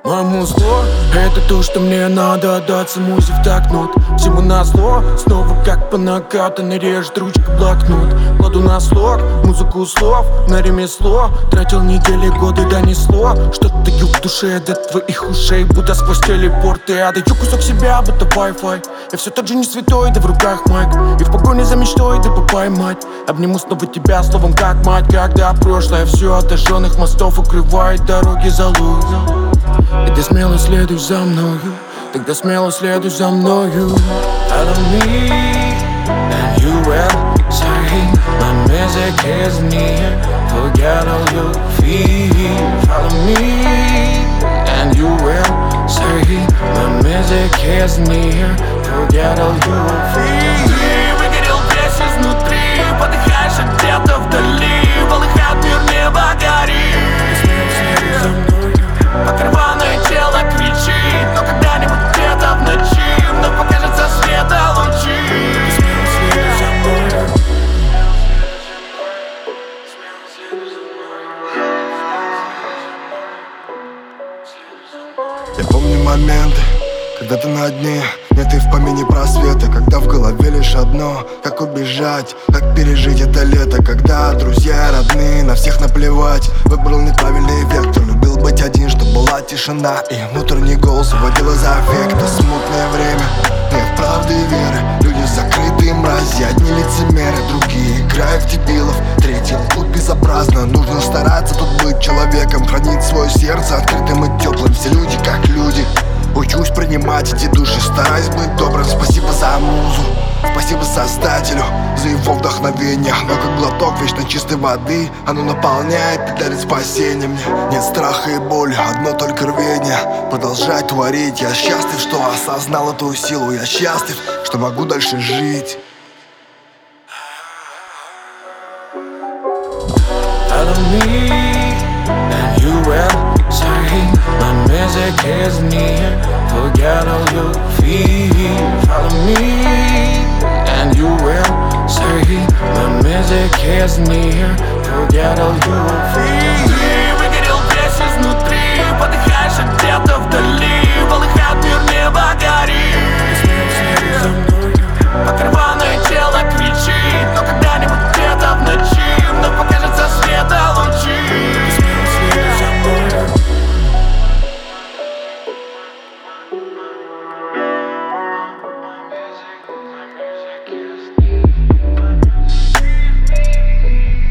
Моему зло, это то, что мне надо отдаться музе в такт нот. Всему назло, снова как по накатанной режет ручка блокнот. Кладу на слог, музыку слов, на ремесло. Тратил недели, годы, донесло. Что-то ю в душе до твоих ушей, будто сквозь телепорты. Я даю кусок себя, будто Wi-Fi. Я все тот же не святой, да в руках майк. И в погоне за мечтой, да попоймать. Обниму снова тебя словом как мать. Когда прошлое все от отожженных мостов укрывает дороги залуй. И ты смело следуй за мною, тогда смело следуй за мною. Follow me, and you will say my music is near. Forget all your fear. Follow me, and you will say my music is near. Forget all your fear. Ты выгорел весь изнутри, подыхаешь где-то вдали. Полыхает мир, небо горит. Следуй за мною. Покрыванное тело кричит, но когда-нибудь где-то в ночи вновь покажется света лучи. Следуй за мной. Я помню моменты, когда ты на дне, нет и в помине просвета. Когда в голове лишь одно, как убежать, как пережить это лето. Когда друзья родные, на всех наплевать. Выбрал неправильный вектор, любил быть один, чтобы была тишина. И внутренний голос уводил из аффекта. Смутное время, нет правды и веры. Люди закрытые мрази, одни лицемеры, другие играют в дебилов, третьи лгут безобразно. Нужно стараться тут быть человеком, хранить свое сердце открытым и теплым. Все люди как люди. Учусь принимать эти души, стараюсь быть добрым. Спасибо за музу, спасибо создателю за его вдохновение. Но как глоток вечно чистой воды, оно наполняет и дарит спасение мне. Нет страха и боли, одно только рвение продолжать творить. Я счастлив, что осознал эту силу. Я счастлив, что могу дальше жить. Follow me, and you will say my music is near. Forget all your fear. Follow me, and you will say my music is near. Forget all your fear. Ты выгорел весь изнутри, подыхаешь где-то вдали. Полыхает мир, небо горит. Следуй за мной. Покрыванное тело кричит, но когда-нибудь где-то в ночи вновь покажется света лучи. Следуй за мной.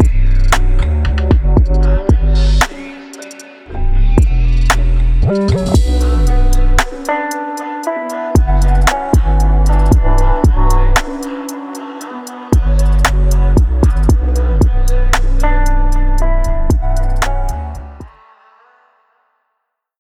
Mm-hmm.